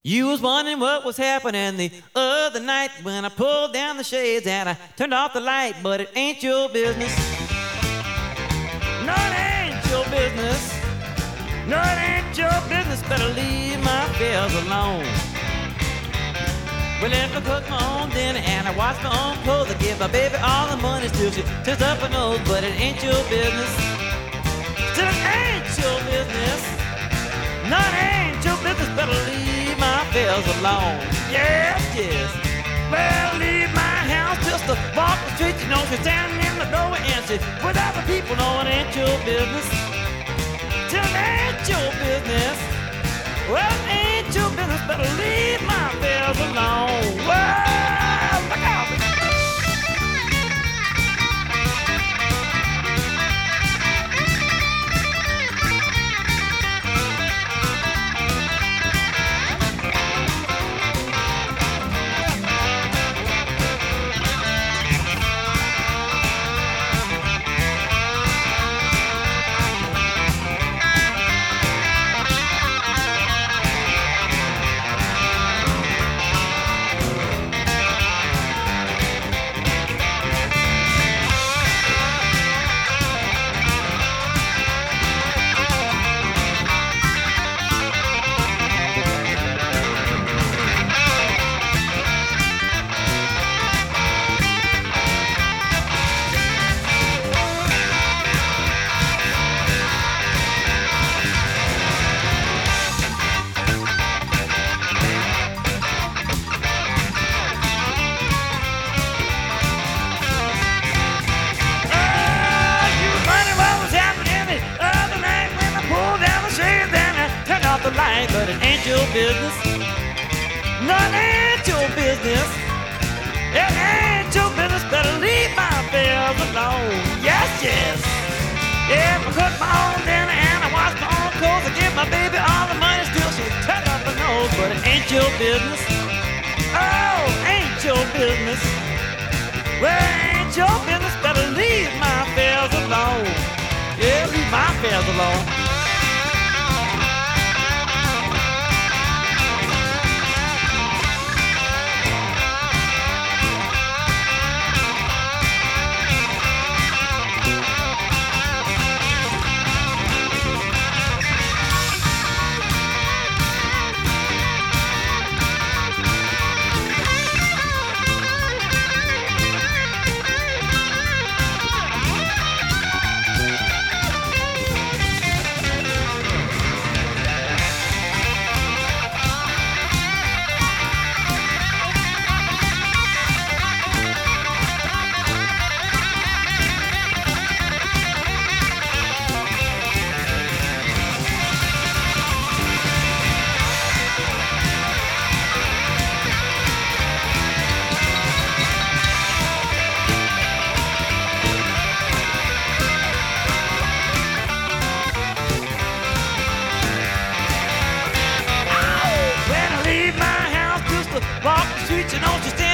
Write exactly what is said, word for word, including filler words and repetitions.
You was wondering what was happening the other night when I pulled down the shades and I turned off the light, but it ain't your business. No, it ain't your business. No, it ain't your business. Better leave my affairs alone. Well, if I cook my own dinner and I wash my own clothes, I give my baby all the money still she turns up her nose, but it ain't your business. Still, it ain't your business. No, it ain't your business. Better leave my affairs alone. Yes, yes. Well, leave my house just to walk the street. You know, she's standing in the doorway and she with other people know it ain't your business. Till it ain't your business. Well, it ain't your business. Better leave my affairs alone. Well, look out. The light, but it ain't your business. No, it ain't your business. It ain't your business. Better leave my affairs alone. Yes, yes. If I cook my own dinner and I wash my own clothes, I give my baby all the money still she turn up her nose, but it ain't your business. Oh, ain't your business. Well, ain't your business. Better leave my affairs alone. Yeah, leave my affairs alone. Walk the streets, you know, just